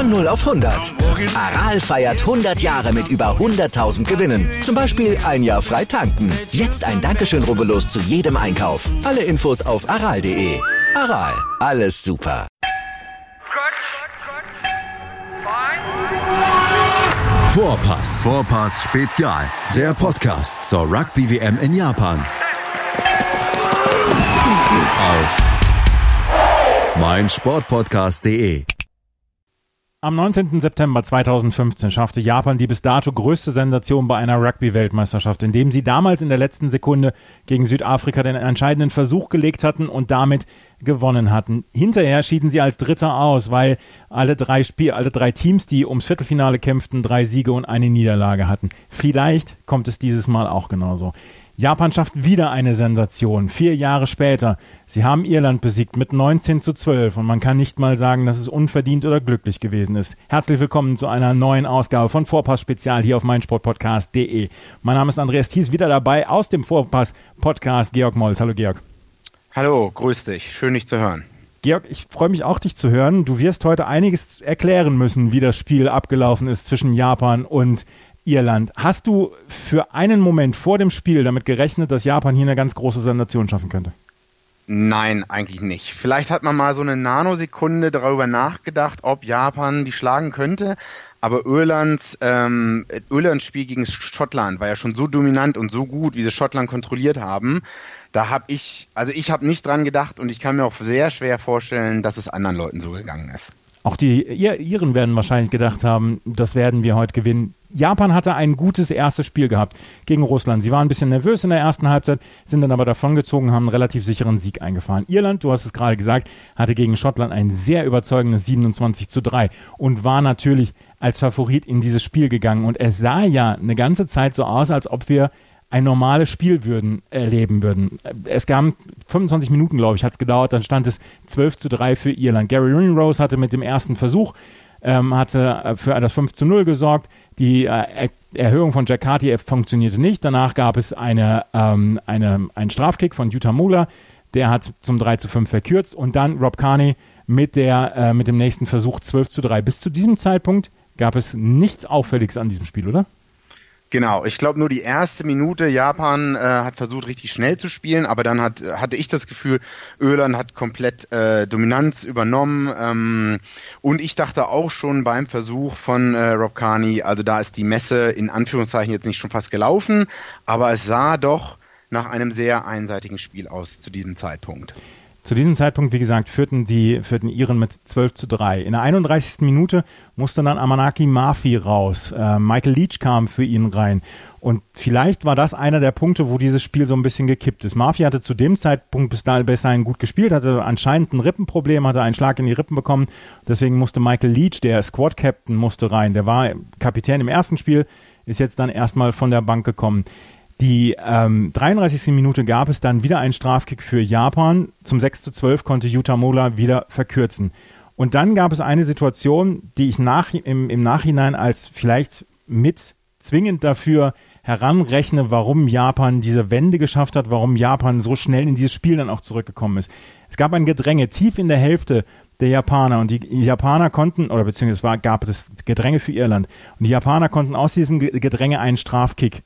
Von 0 auf 100. Aral feiert 100 Jahre mit über 100.000 Gewinnen. Zum Beispiel ein Jahr frei tanken. Jetzt ein Dankeschön, rubbellos zu jedem Einkauf. Alle Infos auf aral.de. Aral, alles super. Vorpass Spezial. Der Podcast zur Rugby-WM in Japan. Auf meinsportpodcast.de. Am 19. September 2015 schaffte Japan die bis dato größte Sensation bei einer Rugby-Weltmeisterschaft, indem sie damals in der letzten Sekunde gegen Südafrika den entscheidenden Versuch gelegt hatten und damit gewonnen hatten. Hinterher schieden sie als Dritter aus, weil alle drei Teams, die ums Viertelfinale kämpften, 3 Siege und eine Niederlage hatten. Vielleicht kommt es dieses Mal auch genauso. Japan schafft wieder eine Sensation, 4 Jahre später. Sie haben Irland besiegt mit 19:12 und man kann nicht mal sagen, dass es unverdient oder glücklich gewesen ist. Herzlich willkommen zu einer neuen Ausgabe von Vorpass Spezial hier auf meinsportpodcast.de. Mein Name ist Andreas Thies, wieder dabei aus dem Vorpass-Podcast Georg Molls. Hallo Georg. Hallo, grüß dich. Schön, dich zu hören. Georg, ich freue mich auch, dich zu hören. Du wirst heute einiges erklären müssen, wie das Spiel abgelaufen ist zwischen Japan und Irland. Hast du für einen Moment vor dem Spiel damit gerechnet, dass Japan hier eine ganz große Sensation schaffen könnte? Nein, eigentlich nicht. Vielleicht hat man mal so eine Nanosekunde darüber nachgedacht, ob Japan die schlagen könnte. Aber Irlands Spiel gegen Schottland war ja schon so dominant und so gut, wie sie Schottland kontrolliert haben. Da habe ich habe nicht dran gedacht und ich kann mir auch sehr schwer vorstellen, dass es anderen Leuten so gegangen ist. Auch die Iren werden wahrscheinlich gedacht haben, das werden wir heute gewinnen. Japan hatte ein gutes erstes Spiel gehabt gegen Russland. Sie waren ein bisschen nervös in der ersten Halbzeit, sind dann aber davongezogen, haben einen relativ sicheren Sieg eingefahren. Irland, du hast es gerade gesagt, hatte gegen Schottland ein sehr überzeugendes 27:3 und war natürlich als Favorit in dieses Spiel gegangen. Und es sah ja eine ganze Zeit so aus, als ob wir ein normales Spiel erleben würden. Es gab 25 Minuten, glaube ich, hat es gedauert, dann stand es 12:3 für Irland. Gary Ringrose hatte mit dem ersten Versuch hatte für das 5:0 gesorgt. Die Erhöhung von Jack Carty funktionierte nicht. Danach gab es einen Strafkick von Yuta Muller, der hat zum 3:5 verkürzt und dann Rob Kearney mit dem nächsten Versuch 12:3. Bis zu diesem Zeitpunkt gab es nichts Auffälliges an diesem Spiel, oder? Genau, ich glaube nur die erste Minute, Japan hat versucht richtig schnell zu spielen, aber dann hatte ich das Gefühl, Irland hat komplett Dominanz übernommen und ich dachte auch schon beim Versuch von Rob Kearney, also da ist die Messe in Anführungszeichen jetzt nicht schon fast gelaufen, aber es sah doch nach einem sehr einseitigen Spiel aus zu diesem Zeitpunkt. Zu diesem Zeitpunkt, wie gesagt, führten Iren mit 12:3. In der 31. Minute musste dann Amanaki Mafi raus. Michael Leach kam für ihn rein. Und vielleicht war das einer der Punkte, wo dieses Spiel so ein bisschen gekippt ist. Mafi hatte zu dem Zeitpunkt bis dahin gut gespielt, hatte anscheinend ein Rippenproblem, hatte einen Schlag in die Rippen bekommen. Deswegen musste Michael Leach, der Squad-Captain, musste rein. Der war Kapitän im ersten Spiel, ist jetzt dann erstmal von der Bank gekommen. Die 33. Minute gab es dann wieder einen Strafkick für Japan. Zum 6:12 konnte Yuta Muller wieder verkürzen. Und dann gab es eine Situation, die ich im Nachhinein als vielleicht mit zwingend dafür heranrechne, warum Japan diese Wende geschafft hat, warum Japan so schnell in dieses Spiel dann auch zurückgekommen ist. Es gab ein Gedränge tief in der Hälfte der Japaner und die Japaner konnten, oder beziehungsweise gab es Gedränge für Irland und die Japaner konnten aus diesem Gedränge einen Strafkick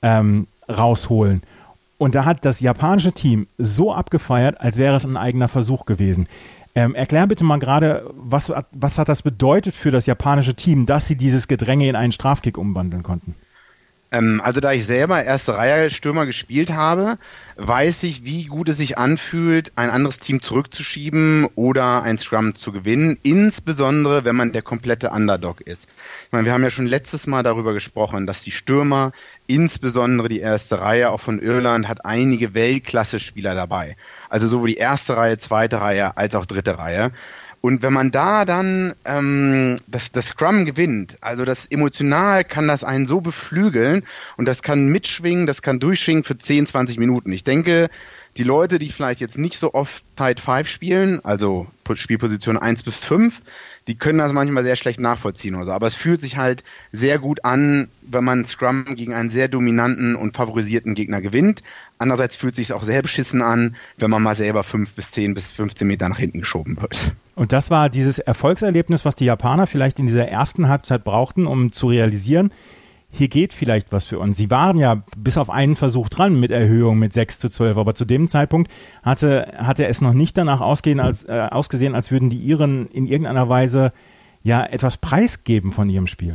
rausholen. Und da hat das japanische Team so abgefeiert, als wäre es ein eigener Versuch gewesen. Erklär bitte mal gerade, was hat das bedeutet für das japanische Team, dass sie dieses Gedränge in einen Strafkick umwandeln konnten? Also da ich selber erste Reihe Stürmer gespielt habe, weiß ich, wie gut es sich anfühlt, ein anderes Team zurückzuschieben oder ein Scrum zu gewinnen, insbesondere wenn man der komplette Underdog ist. Ich meine, wir haben ja schon letztes Mal darüber gesprochen, dass die Stürmer, insbesondere die erste Reihe auch von Irland, hat einige Weltklasse-Spieler dabei. Also sowohl die erste Reihe, zweite Reihe als auch dritte Reihe. Und wenn man da dann das Scrum gewinnt, also das emotional kann das einen so beflügeln und das kann mitschwingen, das kann durchschwingen für 10, 20 Minuten. Ich denke, die Leute, die vielleicht jetzt nicht so oft Tight 5 spielen, also Spielposition 1 bis 5, die können das manchmal sehr schlecht nachvollziehen oder so. Aber es fühlt sich halt sehr gut an, wenn man Scrum gegen einen sehr dominanten und favorisierten Gegner gewinnt. Andererseits fühlt es sich auch sehr beschissen an, wenn man mal selber 5 bis 10 bis 15 Meter nach hinten geschoben wird. Und das war dieses Erfolgserlebnis, was die Japaner vielleicht in dieser ersten Halbzeit brauchten, um zu realisieren, hier geht vielleicht was für uns. Sie waren ja bis auf einen Versuch dran mit Erhöhung mit 6:12, aber zu dem Zeitpunkt hatte es noch nicht danach ausgesehen, als würden die Iren in irgendeiner Weise ja etwas preisgeben von ihrem Spiel.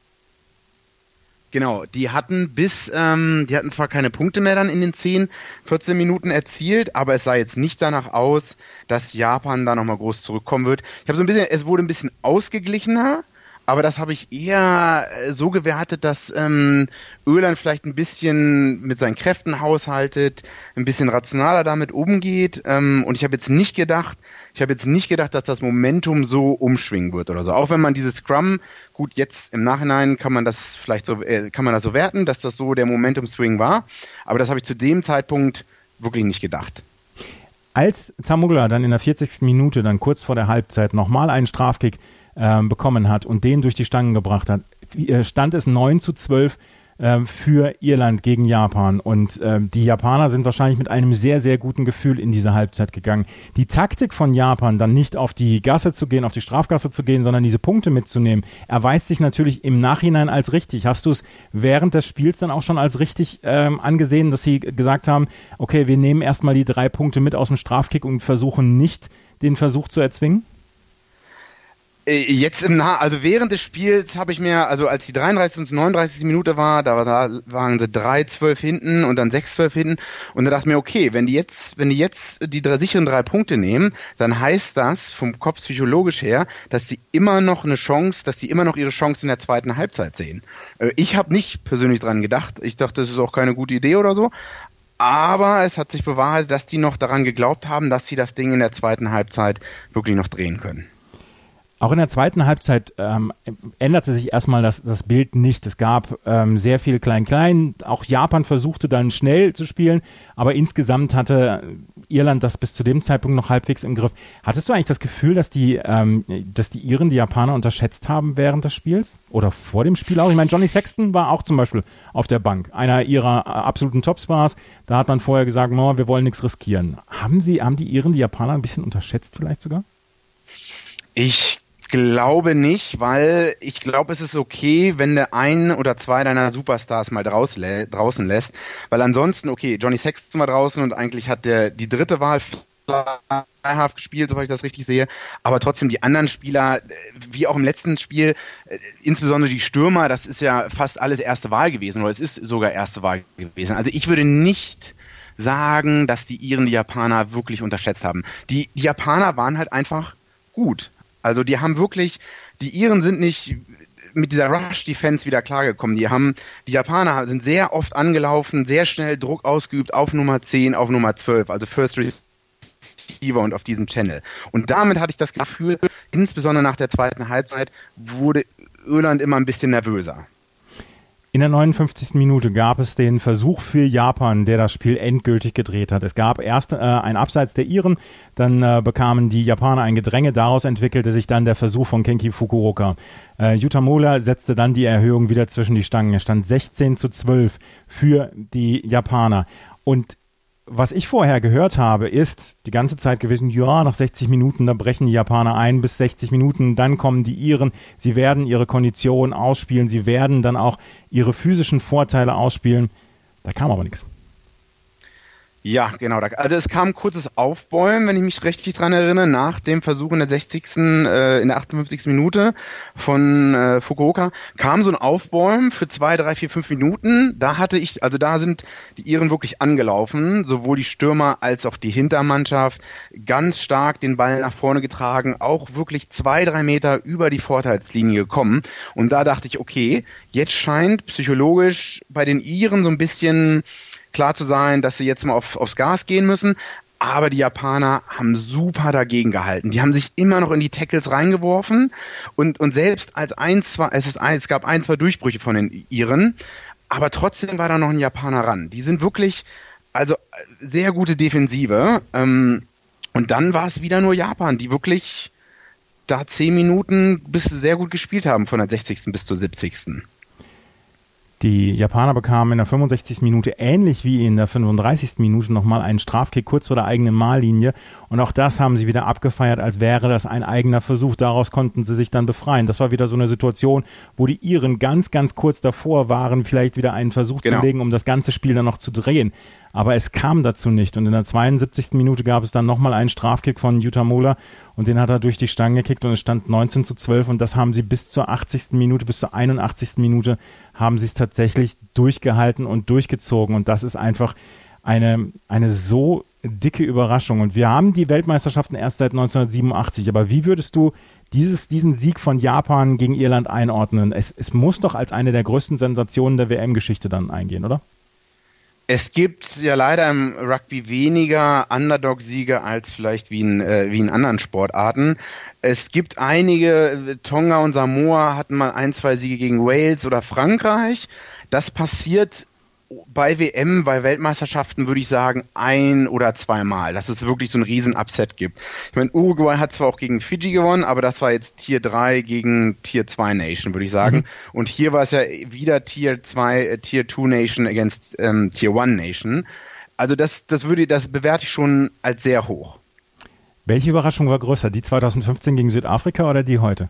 Genau, die hatten zwar keine Punkte mehr dann in den 10, 14 Minuten erzielt, aber es sah jetzt nicht danach aus, dass Japan da nochmal groß zurückkommen wird. Es wurde ein bisschen ausgeglichener, aber das habe ich eher so gewertet, dass Irland vielleicht ein bisschen mit seinen Kräften haushaltet, ein bisschen rationaler damit umgeht. Und ich habe jetzt nicht gedacht, dass das Momentum so umschwingen wird oder so. Auch wenn man dieses Scrum, gut, jetzt im Nachhinein kann man das so werten, dass das so der Momentum-Swing war. Aber das habe ich zu dem Zeitpunkt wirklich nicht gedacht. Als Zamugla dann in der 40. Minute, dann kurz vor der Halbzeit, nochmal einen Strafkick bekommen hat und den durch die Stangen gebracht hat, stand es 9:12 für Irland gegen Japan. Und die Japaner sind wahrscheinlich mit einem sehr, sehr guten Gefühl in diese Halbzeit gegangen. Die Taktik von Japan, dann nicht auf die Gasse zu gehen, auf die Strafgasse zu gehen, sondern diese Punkte mitzunehmen, erweist sich natürlich im Nachhinein als richtig. Hast du es während des Spiels dann auch schon als richtig angesehen, dass sie gesagt haben, okay, wir nehmen erstmal die 3 Punkte mit aus dem Strafkick und versuchen nicht, den Versuch zu erzwingen? Jetzt also während des Spiels habe ich mir, also als die 33. und 39. Minute war, da waren sie 3:12 hinten und dann 6:12 hinten und da dachte ich mir, okay, wenn die jetzt die sicheren 3 Punkte nehmen, dann heißt das vom Kopf psychologisch her, dass die immer noch ihre Chance in der zweiten Halbzeit sehen. Ich habe nicht persönlich dran gedacht, ich dachte, das ist auch keine gute Idee oder so, aber es hat sich bewahrheitet, dass die noch daran geglaubt haben, dass sie das Ding in der zweiten Halbzeit wirklich noch drehen können. Auch in der zweiten Halbzeit änderte sich erstmal das Bild nicht. Es gab sehr viel Klein-Klein. Auch Japan versuchte dann schnell zu spielen, aber insgesamt hatte Irland das bis zu dem Zeitpunkt noch halbwegs im Griff. Hattest du eigentlich das Gefühl, dass die Iren die Japaner unterschätzt haben während des Spiels? Oder vor dem Spiel auch? Ich meine, Johnny Sexton war auch zum Beispiel auf der Bank. Einer ihrer absoluten Topstars. Da hat man vorher gesagt, no, wir wollen nichts riskieren. Haben die Iren die Japaner ein bisschen unterschätzt vielleicht sogar? Ich glaube nicht, weil ich glaube, es ist okay, wenn der ein oder zwei deiner Superstars mal draußen lässt, weil ansonsten, okay, Johnny Sexton war draußen und eigentlich hat die dritte Wahl flyhaft gespielt, soweit ich das richtig sehe, aber trotzdem die anderen Spieler, wie auch im letzten Spiel, insbesondere die Stürmer, das ist ja fast alles erste Wahl gewesen, oder es ist sogar erste Wahl gewesen. Also ich würde nicht sagen, dass die Iren die Japaner wirklich unterschätzt haben. Die Japaner waren halt einfach gut. Also die Iren sind nicht mit dieser Rush-Defense wieder klargekommen. Die Japaner sind sehr oft angelaufen, sehr schnell Druck ausgeübt auf Nummer 10, auf Nummer 12, also First Receiver und auf diesem Channel. Und damit hatte ich das Gefühl, insbesondere nach der zweiten Halbzeit, wurde Irland immer ein bisschen nervöser. In der 59. Minute gab es den Versuch für Japan, der das Spiel endgültig gedreht hat. Es gab erst ein Abseits der Iren, dann bekamen die Japaner ein Gedränge, daraus entwickelte sich dann der Versuch von Kenki Fukuoka. Yuta Mola setzte dann die Erhöhung wieder zwischen die Stangen. Es stand 16:12 für die Japaner. Und was ich vorher gehört habe, ist die ganze Zeit gewesen, ja, nach 60 Minuten, da brechen die Japaner ein, bis 60 Minuten, dann kommen die Iren, sie werden ihre Kondition ausspielen, sie werden dann auch ihre physischen Vorteile ausspielen. Da kam aber nichts. Ja, genau. Also es kam ein kurzes Aufbäumen, wenn ich mich richtig dran erinnere, nach dem Versuch in der 60. in der 58. Minute von Fukuoka, kam so ein Aufbäumen für 2, 3, 4, 5 Minuten. Da sind die Iren wirklich angelaufen, sowohl die Stürmer als auch die Hintermannschaft, ganz stark den Ball nach vorne getragen, auch wirklich 2, 3 Meter über die Vorteilslinie gekommen. Und da dachte ich, okay, jetzt scheint psychologisch bei den Iren so ein bisschen klar zu sein, dass sie jetzt mal aufs Gas gehen müssen, aber die Japaner haben super dagegen gehalten. Die haben sich immer noch in die Tackles reingeworfen und selbst als es gab 1, 2 Durchbrüche von den Iren, aber trotzdem war da noch ein Japaner ran. Die sind wirklich Also sehr gute Defensive. Und dann war es wieder nur Japan, die wirklich da 10 Minuten sehr gut gespielt haben, von der 60. bis zur 70. Die Japaner bekamen in der 65. Minute ähnlich wie in der 35. Minute nochmal einen Strafkick kurz vor der eigenen Mahllinie. Und auch das haben sie wieder abgefeiert, als wäre das ein eigener Versuch. Daraus konnten sie sich dann befreien. Das war wieder so eine Situation, wo die Iren ganz, ganz kurz davor waren, vielleicht wieder einen Versuch zu legen, um das ganze Spiel dann noch zu drehen. Aber es kam dazu nicht. Und in der 72. Minute gab es dann nochmal einen Strafkick von Yuta Mola und den hat er durch die Stangen gekickt und es stand 19:12 und das haben sie bis zur 80. Minute, bis zur 81. Minute haben sie es tatsächlich durchgehalten und durchgezogen und das ist einfach eine so dicke Überraschung. Und wir haben die Weltmeisterschaften erst seit 1987, aber wie würdest du diesen Sieg von Japan gegen Irland einordnen? Es muss doch als eine der größten Sensationen der WM-Geschichte dann eingehen, oder? Es gibt ja leider im Rugby weniger Underdog-Siege als vielleicht wie in anderen Sportarten. Es gibt einige, Tonga und Samoa hatten mal 1-2 Siege gegen Wales oder Frankreich. Das passiert bei WM, bei Weltmeisterschaften würde ich sagen 1 oder 2 Mal, dass es wirklich so ein Riesen-Upset gibt. Ich meine, Uruguay hat zwar auch gegen Fiji gewonnen, aber das war jetzt Tier 3 gegen Tier 2 Nation, würde ich sagen. Und hier war es ja wieder Tier 2 Nation against Tier 1 Nation. Also das bewerte ich schon als sehr hoch. Welche Überraschung war größer, die 2015 gegen Südafrika oder die heute?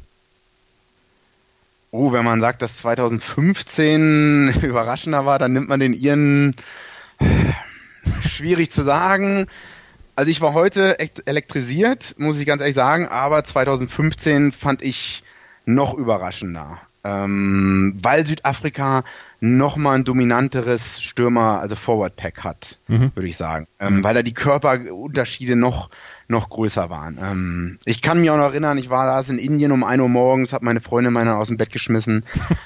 Oh, wenn man sagt, dass 2015 überraschender war, dann nimmt man den Iren. Schwierig zu sagen. Also ich war heute echt elektrisiert, muss ich ganz ehrlich sagen, aber 2015 fand ich noch überraschender. Weil Südafrika nochmal ein dominanteres also Forward-Pack hat, würde ich sagen. Weil da die Körperunterschiede noch größer waren. Ich kann mich auch noch erinnern, ich war da in Indien um 1 Uhr morgens, habe meine Freundin aus dem Bett geschmissen.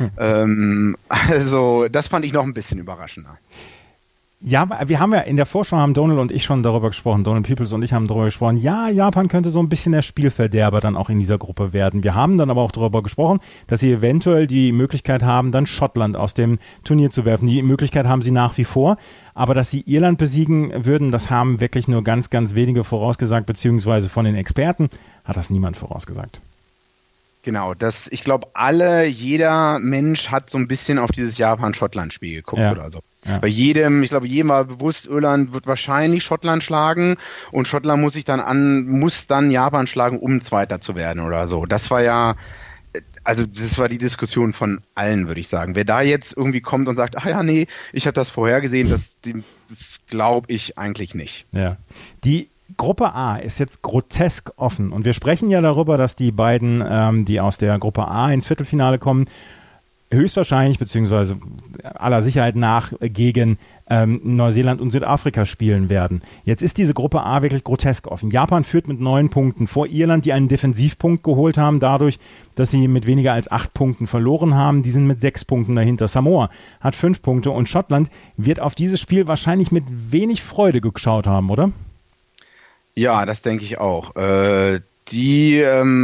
Also das fand ich noch ein bisschen überraschender. Ja, wir haben ja in der Vorschau haben Donald und ich schon darüber gesprochen, Donald Peoples und ich haben darüber gesprochen, ja, Japan könnte so ein bisschen der Spielverderber dann auch in dieser Gruppe werden. Wir haben dann aber auch darüber gesprochen, dass sie eventuell die Möglichkeit haben, dann Schottland aus dem Turnier zu werfen. Die Möglichkeit haben sie nach wie vor, aber dass sie Irland besiegen würden, das haben wirklich nur ganz, ganz wenige vorausgesagt, beziehungsweise von den Experten hat das niemand vorausgesagt. Genau, ich glaube, jeder Mensch hat so ein bisschen auf dieses Japan-Schottland-Spiel geguckt oder so. Ja. Bei jedem war bewusst, Irland wird wahrscheinlich Schottland schlagen und Schottland muss dann Japan schlagen, um Zweiter zu werden oder so. Das war das war die Diskussion von allen, würde ich sagen. Wer da jetzt irgendwie kommt und sagt, ich habe das vorhergesehen, das glaube ich eigentlich nicht. Ja. Die Gruppe A ist jetzt grotesk offen und wir sprechen ja darüber, dass die beiden, die aus der Gruppe A ins Viertelfinale kommen, höchstwahrscheinlich beziehungsweise aller Sicherheit nach gegen Neuseeland und Südafrika spielen werden. Jetzt ist diese Gruppe A wirklich grotesk offen. Japan führt mit 9 Punkten vor Irland, die einen Defensivpunkt geholt haben, dadurch, dass sie mit weniger als 8 Punkten verloren haben. Die sind mit 6 Punkten dahinter. Samoa hat 5 Punkte und Schottland wird auf dieses Spiel wahrscheinlich mit wenig Freude geschaut haben, oder? Ja, das denke ich auch. Die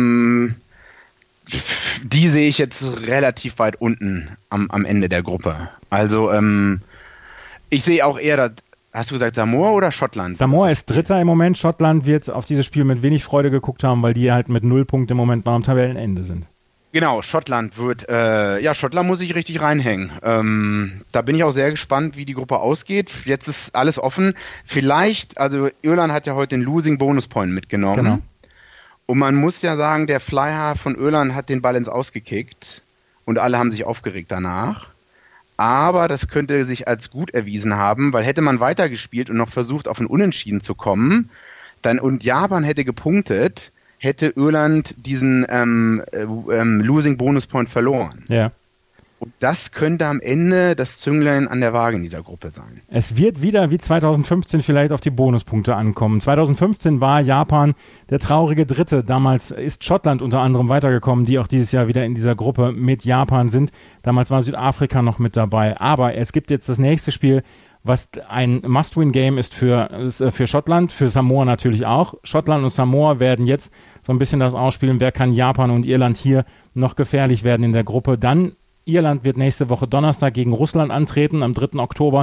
sehe ich jetzt relativ weit unten am Ende der Gruppe. Also ich sehe auch eher, hast du gesagt Samoa oder Schottland? Samoa ist Dritter im Moment. Schottland wird auf dieses Spiel mit wenig Freude geguckt haben, weil die halt mit 0 Punkten im Moment noch am Tabellenende sind. Genau, Schottland Schottland muss sich richtig reinhängen. Da bin ich auch sehr gespannt, wie die Gruppe ausgeht. Jetzt ist alles offen. Vielleicht, also Irland hat ja heute den Losing Bonus Point mitgenommen. Genau. Und man muss ja sagen, der Flyer von Irland hat den Ball ins Ausgekickt und alle haben sich aufgeregt danach. Aber das könnte sich als gut erwiesen haben, weil hätte man weitergespielt und noch versucht, auf ein Unentschieden zu kommen, und Japan hätte gepunktet, hätte Irland diesen Losing Bonus Point verloren. Ja. Und das könnte am Ende das Zünglein an der Waage in dieser Gruppe sein. Es wird wieder wie 2015 vielleicht auf die Bonuspunkte ankommen. 2015 war Japan der traurige Dritte. Damals ist Schottland unter anderem weitergekommen, die auch dieses Jahr wieder in dieser Gruppe mit Japan sind. Damals war Südafrika noch mit dabei. Aber es gibt jetzt das nächste Spiel, was ein Must-Win-Game ist für Schottland, für Samoa natürlich auch. Schottland und Samoa werden jetzt so ein bisschen das ausspielen, wer kann Japan und Irland hier noch gefährlich werden in der Gruppe. Dann Irland wird nächste Woche Donnerstag gegen Russland antreten, am 3. Oktober.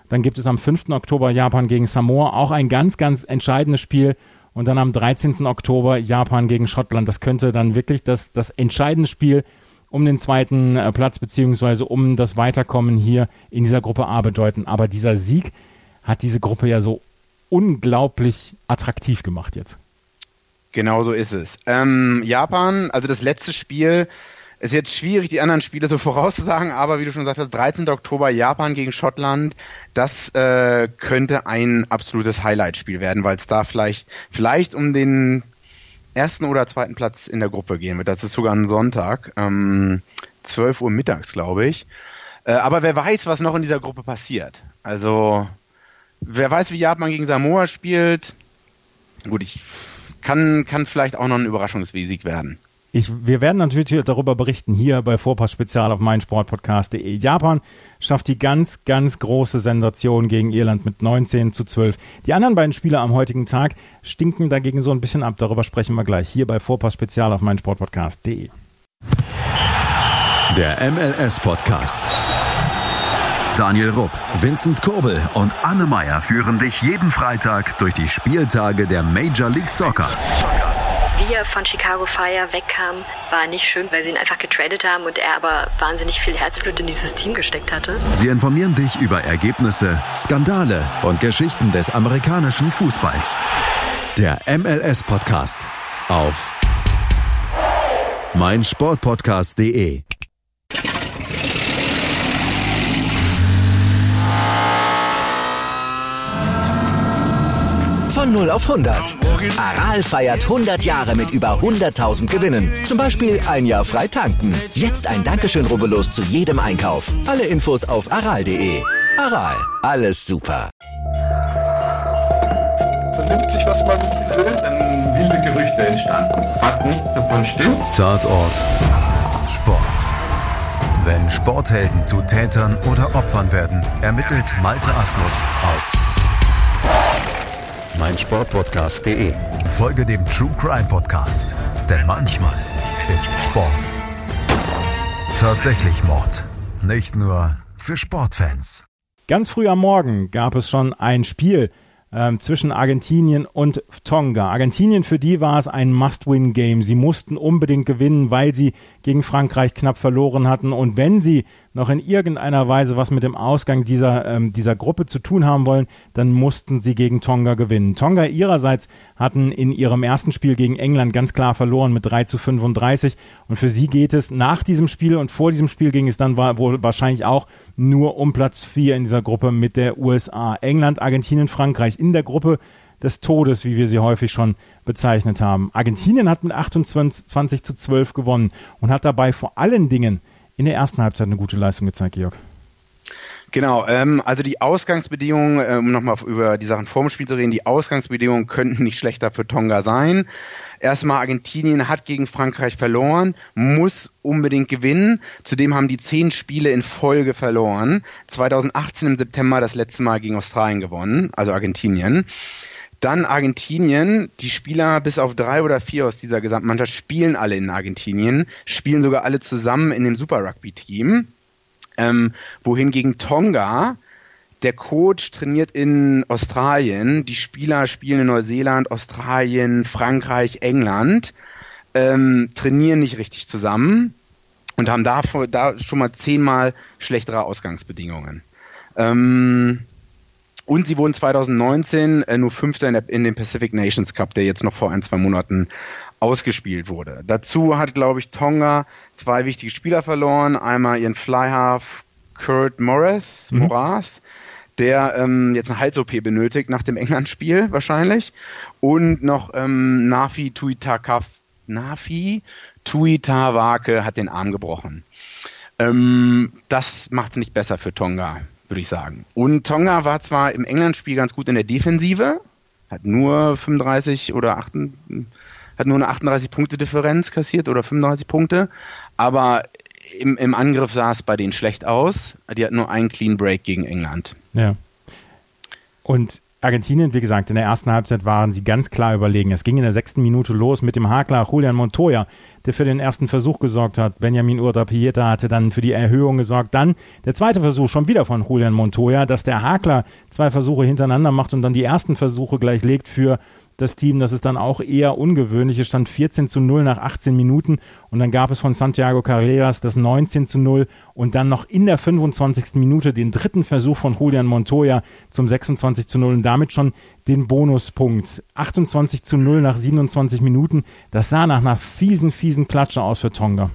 Dann gibt es am 5. Oktober Japan gegen Samoa, auch ein ganz, ganz entscheidendes Spiel. Und dann am 13. Oktober Japan gegen Schottland. Das könnte dann wirklich das entscheidende Spiel um den zweiten Platz beziehungsweise um das Weiterkommen hier in dieser Gruppe A bedeuten. Aber dieser Sieg hat diese Gruppe ja so unglaublich attraktiv gemacht jetzt. Genau so ist es. Japan, also das letzte Spiel, ist jetzt schwierig, die anderen Spiele so vorauszusagen, aber wie du schon gesagt hast, 13. Oktober Japan gegen Schottland, das könnte ein absolutes Highlight-Spiel werden, weil es da vielleicht um den ersten oder zweiten Platz in der Gruppe gehen wird. Das ist sogar ein Sonntag, 12 Uhr mittags, glaube ich. Aber wer weiß, was noch in dieser Gruppe passiert. Also, wer weiß, wie Japan gegen Samoa spielt. Gut, kann vielleicht auch noch ein Überraschungssieg werden. Wir werden natürlich darüber berichten, hier bei Vorpass Spezial auf meinsportpodcast.de. Japan schafft die ganz, ganz große Sensation gegen Irland mit 19:12. Die anderen beiden Spiele am heutigen Tag stinken dagegen so ein bisschen ab. Darüber sprechen wir gleich hier bei Vorpass Spezial auf meinsportpodcast.de. Der MLS-Podcast. Daniel Rupp, Vincent Kurbel und Anne Meyer führen dich jeden Freitag durch die Spieltage der Major League Soccer. Wie er von Chicago Fire wegkam, war nicht schön, weil sie ihn einfach getradet haben und er aber wahnsinnig viel Herzblut in dieses Team gesteckt hatte. Sie informieren dich über Ergebnisse, Skandale und Geschichten des amerikanischen Fußballs. Der MLS-Podcast auf meinsportpodcast.de. Von 0 auf 100. Aral feiert 100 Jahre mit über 100.000 Gewinnen. Zum Beispiel ein Jahr frei tanken. Jetzt ein Dankeschön, rubbellos zu jedem Einkauf. Alle Infos auf aral.de. Aral, alles super. Vernimmt sich, was man will, dann wilde Gerüchte entstanden. Fast nichts davon stimmt. Tatort Sport. Wenn Sporthelden zu Tätern oder Opfern werden, ermittelt Malte Asmus auf meinsportpodcast.de. Folge dem True Crime Podcast, denn manchmal ist Sport tatsächlich Mord. Nicht nur für Sportfans. Ganz früh am Morgen gab es schon ein Spiel zwischen Argentinien und Tonga. Argentinien, für die war es ein Must-Win-Game. Sie mussten unbedingt gewinnen, weil sie gegen Frankreich knapp verloren hatten. Und wenn sie noch in irgendeiner Weise was mit dem Ausgang dieser Gruppe zu tun haben wollen, dann mussten sie gegen Tonga gewinnen. Tonga ihrerseits hatten in ihrem ersten Spiel gegen England ganz klar verloren mit 3:35. Und für sie geht es nach diesem Spiel und vor diesem Spiel ging es dann wohl wahrscheinlich auch nur um Platz 4 in dieser Gruppe mit der USA. England, Argentinien, Frankreich in der Gruppe des Todes, wie wir sie häufig schon bezeichnet haben. Argentinien hat mit 28:12 gewonnen und hat dabei vor allen Dingen in der ersten Halbzeit eine gute Leistung gezeigt, Georg. Genau, also die Ausgangsbedingungen, um nochmal über die Sachen vorm Spiel zu reden, die Ausgangsbedingungen könnten nicht schlechter für Tonga sein. Erstmal, Argentinien hat gegen Frankreich verloren, muss unbedingt gewinnen. Zudem haben die 10 Spiele in Folge verloren. 2018 im September das letzte Mal gegen Australien gewonnen, also Argentinien. Dann Argentinien, die Spieler bis auf 3 oder 4 aus dieser Gesamtmannschaft spielen alle in Argentinien, spielen sogar alle zusammen in dem Super Rugby-Team. Wohingegen Tonga, der Coach trainiert in Australien, die Spieler spielen in Neuseeland, Australien, Frankreich, England, trainieren nicht richtig zusammen und haben da schon mal 10-mal schlechtere Ausgangsbedingungen. Und sie wurden 2019 nur Fünfter in dem Pacific Nations Cup, der jetzt noch vor 1-2 Monaten ausgespielt wurde. Dazu hat, glaube ich, Tonga 2 wichtige Spieler verloren. Einmal ihren Fly-Half Kurt Moras, der jetzt eine Hals-OP benötigt nach dem England-Spiel wahrscheinlich. Und noch Nafi Tuitavake hat den Arm gebrochen. Das macht es nicht besser für Tonga, würde ich sagen. Und Tonga war zwar im England-Spiel ganz gut in der Defensive, hat nur 35 oder 8, hat nur eine 38-Punkte-Differenz kassiert oder 35 Punkte, aber im Angriff sah es bei denen schlecht aus. Die hatten nur einen Clean Break gegen England. Ja. Und Argentinien, wie gesagt, in der ersten Halbzeit waren sie ganz klar überlegen. Es ging in der 6. Minute los mit dem Hakler Julian Montoya, der für den ersten Versuch gesorgt hat. Benjamin Urdapieta hatte dann für die Erhöhung gesorgt. Dann der zweite Versuch schon wieder von Julian Montoya, dass der Hakler 2 Versuche hintereinander macht und dann die ersten Versuche gleich legt für das Team. Das ist dann auch eher ungewöhnlich. Es stand 14:0 nach 18 Minuten und dann gab es von Santiago Carreras das 19:0 und dann noch in der 25. Minute den dritten Versuch von Julian Montoya zum 26:0 und damit schon den Bonuspunkt. 28:0 nach 27 Minuten. Das sah nach einer fiesen Klatsche aus für Tonga.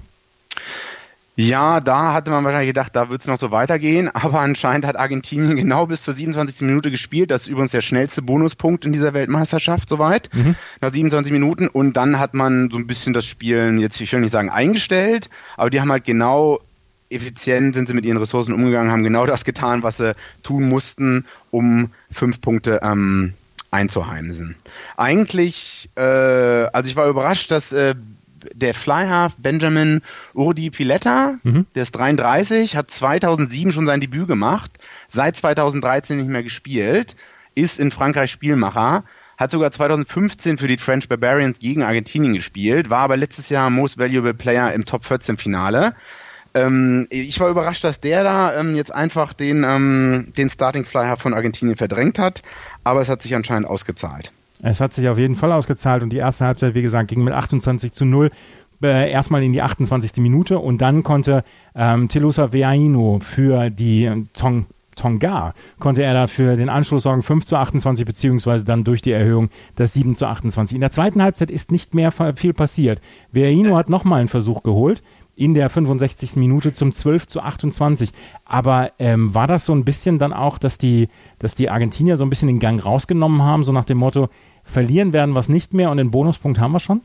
Ja, da hatte man wahrscheinlich gedacht, da wird es noch so weitergehen, aber anscheinend hat Argentinien genau bis zur 27. Minute gespielt. Das ist übrigens der schnellste Bonuspunkt in dieser Weltmeisterschaft soweit, nach 27 Minuten. Und dann hat man so ein bisschen das Spielen, jetzt ich will nicht sagen eingestellt, aber die haben halt genau effizient sind sie mit ihren Ressourcen umgegangen, haben genau das getan, was sie tun mussten, um 5 Punkte einzuheimsen. Eigentlich, also ich war überrascht, dass der Fly-Half Benjamin Urdi-Piletta, der ist 33, hat 2007 schon sein Debüt gemacht, seit 2013 nicht mehr gespielt, ist in Frankreich Spielmacher, hat sogar 2015 für die French Barbarians gegen Argentinien gespielt, war aber letztes Jahr Most Valuable Player im Top 14 Finale. Ich war überrascht, dass der da jetzt einfach den Starting Fly-Half von Argentinien verdrängt hat, aber es hat sich anscheinend ausgezahlt. Es hat sich auf jeden Fall ausgezahlt und die erste Halbzeit, wie gesagt, ging mit 28:0 erstmal in die 28. Minute und dann konnte Telusa Veainu für die Tonga, konnte er dafür den Anschluss sorgen, 5:28 beziehungsweise dann durch die Erhöhung das 7:28. In der zweiten Halbzeit ist nicht mehr viel passiert. Veainu hat nochmal einen Versuch geholt in der 65. Minute zum 12:28. Aber war das so ein bisschen dann auch, dass die Argentinier so ein bisschen den Gang rausgenommen haben, so nach dem Motto, verlieren werden wir es nicht mehr und den Bonuspunkt haben wir schon?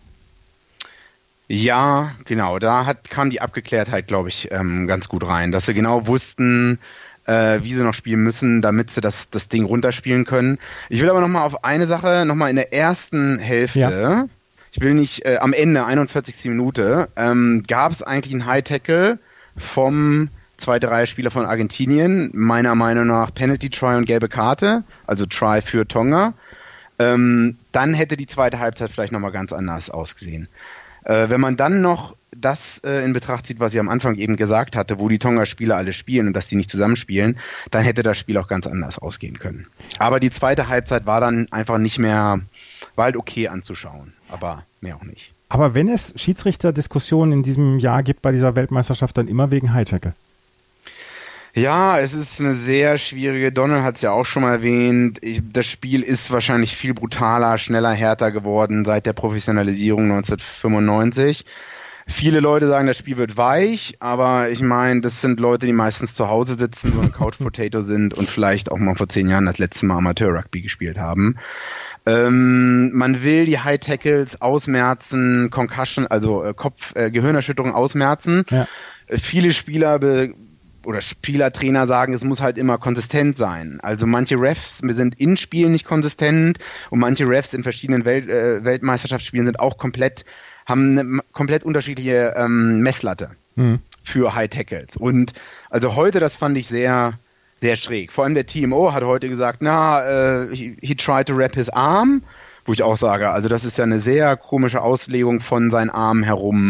Ja, genau. Da kam die Abgeklärtheit, glaube ich, ganz gut rein, dass sie genau wussten, wie sie noch spielen müssen, damit sie das Ding runterspielen können. Ich will aber nochmal auf eine Sache, nochmal in der ersten Hälfte, ja. Ich will nicht, am Ende, 41. Minute, gab es eigentlich einen High-Tackle vom zweite Reihe-Spieler von Argentinien, meiner Meinung nach Penalty-Try und gelbe Karte, also Try für Tonga. Dann hätte die zweite Halbzeit vielleicht nochmal ganz anders ausgesehen. Wenn man dann noch das in Betracht zieht, was ich am Anfang eben gesagt hatte, wo die Tonga-Spieler alle spielen und dass die nicht zusammenspielen, dann hätte das Spiel auch ganz anders ausgehen können. Aber die zweite Halbzeit war dann einfach nicht mehr, war halt okay anzuschauen, aber mehr auch nicht. Aber wenn es Schiedsrichterdiskussionen in diesem Jahr gibt bei dieser Weltmeisterschaft, dann immer wegen High-Tackle. Ja, es ist eine sehr schwierige, Donald hat es ja auch schon mal erwähnt, das Spiel ist wahrscheinlich viel brutaler, schneller, härter geworden seit der Professionalisierung 1995. Viele Leute sagen, das Spiel wird weich, aber ich meine, das sind Leute, die meistens zu Hause sitzen, so ein Couch-Potato sind und vielleicht auch mal vor 10 Jahren das letzte Mal Amateur-Rugby gespielt haben. Man will die High-Tackles ausmerzen, Concussion, also Gehirnerschütterung ausmerzen. Ja. Viele Spieler oder Spielertrainer sagen, es muss halt immer konsistent sein. Also manche Refs sind in Spielen nicht konsistent und manche Refs in verschiedenen Weltmeisterschaftsspielen sind auch haben eine komplett unterschiedliche Messlatte für High Tackles. Und also heute, das fand ich sehr, sehr schräg. Vor allem der TMO hat heute gesagt, he tried to wrap his arm, wo ich auch sage, also das ist ja eine sehr komische Auslegung von seinen Arm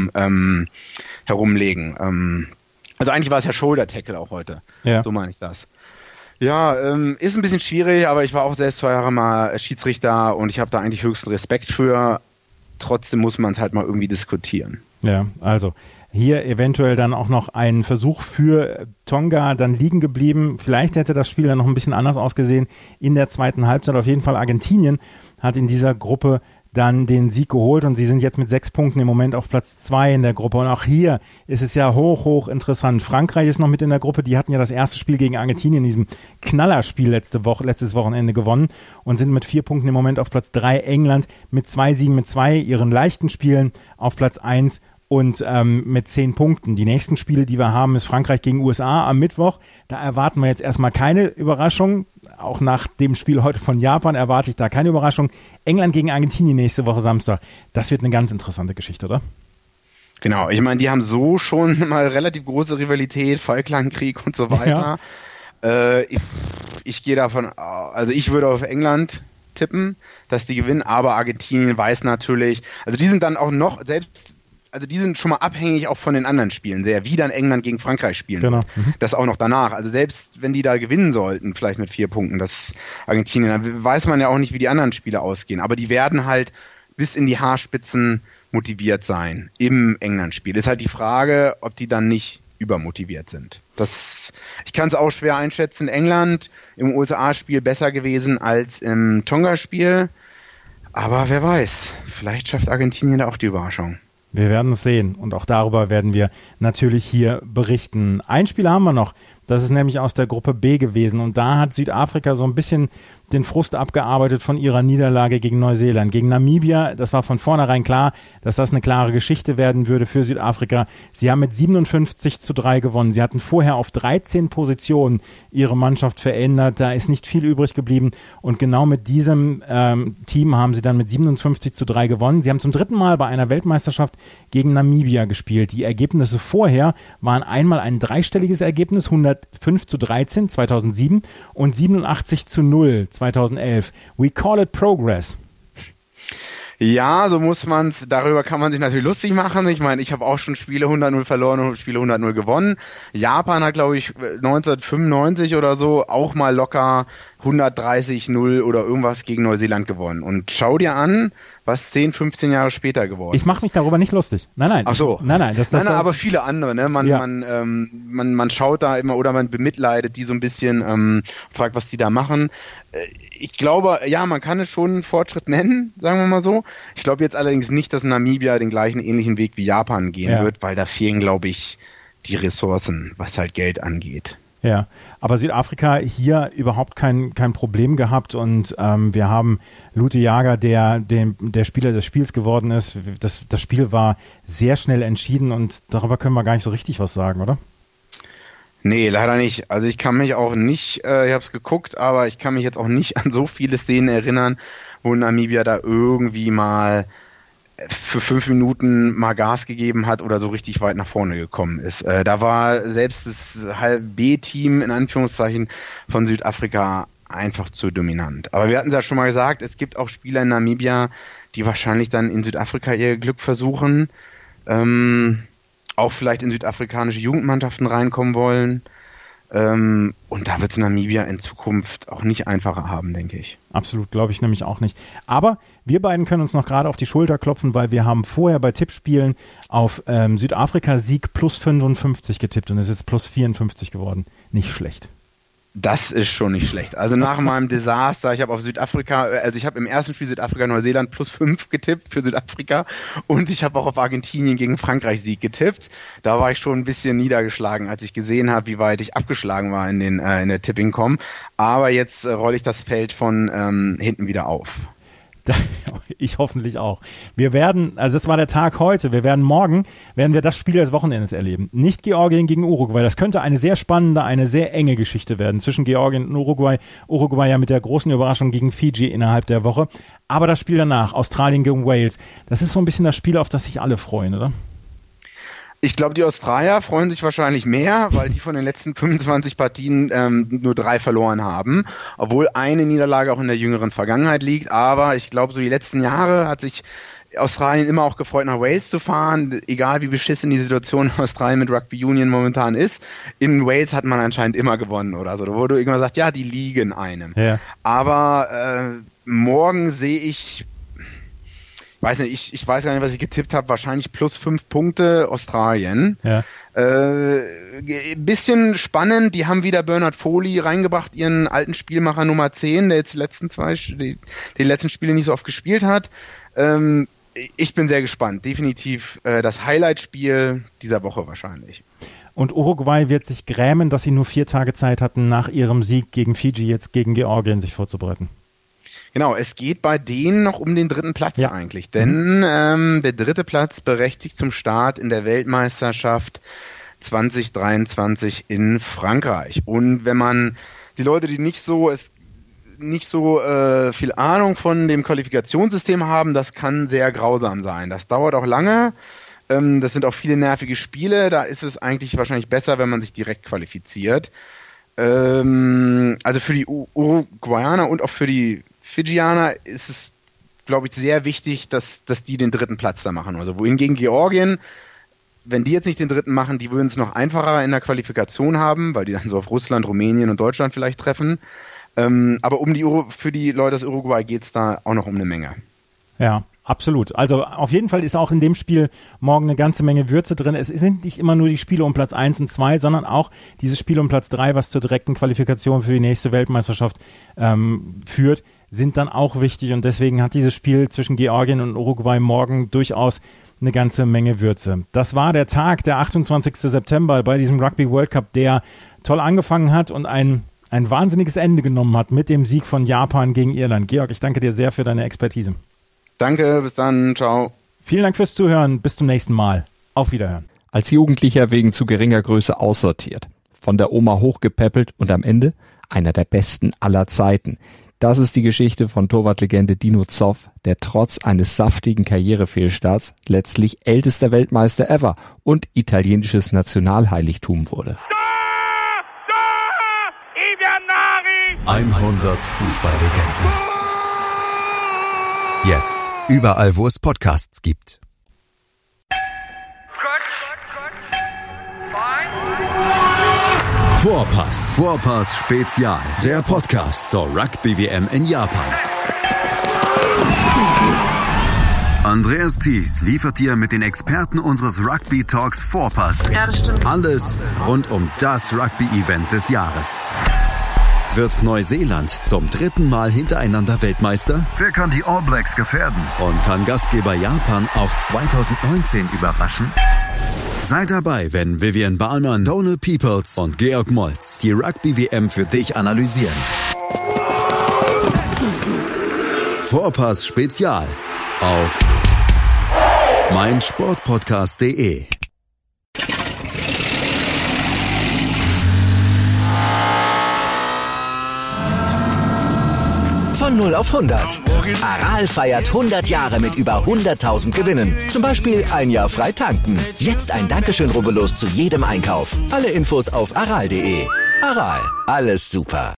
herumlegen. Also eigentlich war es ja Shoulder-Tackle auch heute. Ja. So meine ich das. Ja, ist ein bisschen schwierig, aber ich war auch selbst 2 Jahre mal Schiedsrichter und ich habe da eigentlich höchsten Respekt für. Trotzdem muss man es halt mal irgendwie diskutieren. Ja, also hier eventuell dann auch noch ein Versuch für Tonga dann liegen geblieben. Vielleicht hätte das Spiel dann noch ein bisschen anders ausgesehen in der zweiten Halbzeit. Auf jeden Fall Argentinien hat in dieser Gruppe dann den Sieg geholt und sie sind jetzt mit 6 Punkten im Moment auf Platz 2 in der Gruppe. Und auch hier ist es ja hoch interessant. Frankreich ist noch mit in der Gruppe. Die hatten ja das erste Spiel gegen Argentinien in diesem Knallerspiel letztes Wochenende gewonnen und sind mit 4 Punkten im Moment auf Platz 3. England mit 2 Siegen mit 2 ihren leichten Spielen auf Platz 1 und mit 10 Punkten. Die nächsten Spiele, die wir haben, ist Frankreich gegen USA am Mittwoch. Da erwarten wir jetzt erstmal keine Überraschung. Auch nach dem Spiel heute von Japan erwarte ich da keine Überraschung. England gegen Argentinien nächste Woche Samstag. Das wird eine ganz interessante Geschichte, oder? Genau, ich meine, die haben so schon mal relativ große Rivalität, Falklandkrieg und so weiter. Ich gehe davon, also ich würde auf England tippen, dass die gewinnen, aber Argentinien weiß natürlich, also die sind dann auch noch, also die sind schon mal abhängig auch von den anderen Spielen sehr, wie dann England gegen Frankreich spielen. Genau. Das auch noch danach. Also selbst wenn die da gewinnen sollten, vielleicht mit 4 Punkten, das Argentinien, dann weiß man ja auch nicht, wie die anderen Spiele ausgehen. Aber die werden halt bis in die Haarspitzen motiviert sein im England-Spiel. Ist halt die Frage, ob die dann nicht übermotiviert sind. Ich kann es auch schwer einschätzen. England im USA-Spiel besser gewesen als im Tonga-Spiel. Aber wer weiß, vielleicht schafft Argentinien da auch die Überraschung. Wir werden es sehen und auch darüber werden wir natürlich hier berichten. Ein Spiel haben wir noch, das ist nämlich aus der Gruppe B gewesen und da hat Südafrika so ein bisschen den Frust abgearbeitet von ihrer Niederlage gegen Neuseeland. Gegen Namibia, das war von vornherein klar, dass das eine klare Geschichte werden würde für Südafrika. Sie haben mit 57-3 gewonnen. Sie hatten vorher auf 13 Positionen ihre Mannschaft verändert. Da ist nicht viel übrig geblieben. Und genau mit diesem Team haben sie dann mit 57-3 gewonnen. Sie haben zum 3. Mal bei einer Weltmeisterschaft gegen Namibia gespielt. Die Ergebnisse vorher waren einmal ein dreistelliges Ergebnis, 105-13 2007 und 87-0 2011. We call it progress. Ja, so muss man's, darüber kann man sich natürlich lustig machen. Ich meine, ich habe auch schon Spiele 100-0 verloren und Spiele 100-0 gewonnen. Japan hat, glaube ich, 1995 oder so auch mal locker 130-0 oder irgendwas gegen Neuseeland gewonnen. Und schau dir an, was 10, 15 Jahre später geworden ist. Ich mache mich darüber nicht lustig. Nein. Ach so. Nein, aber viele andere, ne? Man schaut da immer oder man bemitleidet die so ein bisschen, fragt, was die da machen. Ich glaube, ja, man kann es schon einen Fortschritt nennen, sagen wir mal so. Ich glaube jetzt allerdings nicht, dass Namibia den gleichen ähnlichen Weg wie Japan gehen wird, weil da fehlen, glaube ich, die Ressourcen, was halt Geld angeht. Ja, aber Südafrika hier überhaupt kein Problem gehabt und wir haben Lute Jager, der Spieler des Spiels geworden ist. Das Spiel war sehr schnell entschieden und darüber können wir gar nicht so richtig was sagen, oder? Nee, leider nicht. Also ich kann mich auch nicht, ich habe es geguckt, aber ich kann mich jetzt auch nicht an so viele Szenen erinnern, wo Namibia da irgendwie mal für 5 Minuten mal Gas gegeben hat oder so richtig weit nach vorne gekommen ist. Da war selbst das B-Team in Anführungszeichen von Südafrika einfach zu dominant. Aber wir hatten es ja schon mal gesagt, es gibt auch Spieler in Namibia, die wahrscheinlich dann in Südafrika ihr Glück versuchen, auch vielleicht in südafrikanische Jugendmannschaften reinkommen wollen. Und da wird es Namibia in Zukunft auch nicht einfacher haben, denke ich. Absolut, glaube ich nämlich auch nicht. Aber wir beiden können uns noch gerade auf die Schulter klopfen, weil wir haben vorher bei Tippspielen auf Südafrika-Sieg plus 55 getippt und es ist plus 54 geworden. Nicht schlecht. Das ist schon nicht schlecht. Also nach meinem Desaster, ich habe auf Südafrika, also ich habe im ersten Spiel Südafrika-Neuseeland plus 5 getippt für Südafrika und ich habe auch auf Argentinien gegen Frankreich Sieg getippt. Da war ich schon ein bisschen niedergeschlagen, als ich gesehen habe, wie weit ich abgeschlagen war in der Tipping.com. Aber jetzt rolle ich das Feld von hinten wieder auf. Ich hoffentlich auch. Also das war der Tag heute, morgen werden wir das Spiel des Wochenendes erleben. Nicht Georgien gegen Uruguay, das könnte eine sehr spannende, eine sehr enge Geschichte werden zwischen Georgien und Uruguay. Uruguay ja mit der großen Überraschung gegen Fiji innerhalb der Woche. Aber das Spiel danach, Australien gegen Wales, das ist so ein bisschen das Spiel, auf das sich alle freuen, oder? Ich glaube, die Australier freuen sich wahrscheinlich mehr, weil die von den letzten 25 Partien nur 3 verloren haben, obwohl eine Niederlage auch in der jüngeren Vergangenheit liegt. Aber ich glaube, so die letzten Jahre hat sich Australien immer auch gefreut, nach Wales zu fahren, egal wie beschissen die Situation in Australien mit Rugby Union momentan ist. In Wales hat man anscheinend immer gewonnen oder so, wo du irgendwann sagst, ja, die liegen einem. Ja. Aber morgen sehe ich, weiß nicht, ich weiß gar nicht, was ich getippt habe, wahrscheinlich plus 5 Punkte Australien. Ja. Bisschen spannend, die haben wieder Bernard Foley reingebracht, ihren alten Spielmacher Nummer 10, der jetzt die letzten Spiele nicht so oft gespielt hat. Ich bin sehr gespannt. Definitiv das Highlight-Spiel dieser Woche wahrscheinlich. Und Uruguay wird sich grämen, dass sie nur 4 Tage Zeit hatten, nach ihrem Sieg gegen Fiji jetzt gegen Georgien sich vorzubereiten. Genau, es geht bei denen noch um den 3. Platz eigentlich, denn der 3. Platz berechtigt zum Start in der Weltmeisterschaft 2023 in Frankreich. Und wenn man die Leute, die nicht so viel Ahnung von dem Qualifikationssystem haben, das kann sehr grausam sein. Das dauert auch lange, das sind auch viele nervige Spiele, da ist es eigentlich wahrscheinlich besser, wenn man sich direkt qualifiziert. Also für die Uruguayaner und auch für die Fidschianer ist es, glaube ich, sehr wichtig, dass die den dritten Platz da machen. Also wohingegen Georgien, wenn die jetzt nicht den dritten machen, die würden es noch einfacher in der Qualifikation haben, weil die dann so auf Russland, Rumänien und Deutschland vielleicht treffen. Aber für die Leute aus Uruguay geht es da auch noch um eine Menge. Ja, absolut. Also auf jeden Fall ist auch in dem Spiel morgen eine ganze Menge Würze drin. Es sind nicht immer nur die Spiele um Platz 1 und 2, sondern auch dieses Spiel um Platz 3, was zur direkten Qualifikation für die nächste Weltmeisterschaft führt, sind dann auch wichtig. Und deswegen hat dieses Spiel zwischen Georgien und Uruguay morgen durchaus eine ganze Menge Würze. Das war der Tag, der 28. September bei diesem Rugby World Cup, der toll angefangen hat und ein wahnsinniges Ende genommen hat mit dem Sieg von Japan gegen Irland. Georg, ich danke dir sehr für deine Expertise. Danke, bis dann, ciao. Vielen Dank fürs Zuhören, bis zum nächsten Mal. Auf Wiederhören. Als Jugendlicher wegen zu geringer Größe aussortiert, von der Oma hochgepäppelt und am Ende einer der besten aller Zeiten. Das ist die Geschichte von Torwartlegende Dino Zoff, der trotz eines saftigen Karrierefehlstarts letztlich ältester Weltmeister ever und italienisches Nationalheiligtum wurde. 100 Fußballlegenden. Jetzt überall, wo es Podcasts gibt. Vorpass Spezial. Der Podcast zur Rugby-WM in Japan. Andreas Thies liefert dir mit den Experten unseres Rugby Talks Vorpass alles rund um das Rugby-Event des Jahres. Wird Neuseeland zum 3. Mal hintereinander Weltmeister? Wer kann die All Blacks gefährden? Und kann Gastgeber Japan auch 2019 überraschen? Seid dabei, wenn Vivian Bahlmann, Donal Peoples und Georg Moltz die Rugby-WM für dich analysieren. Vorpass Spezial auf meinsportpodcast.de. Von 0 auf 100. Aral feiert 100 Jahre mit über 100.000 Gewinnen. Zum Beispiel ein Jahr frei tanken. Jetzt ein Dankeschön, rubbellos zu jedem Einkauf. Alle Infos auf aral.de. Aral, alles super.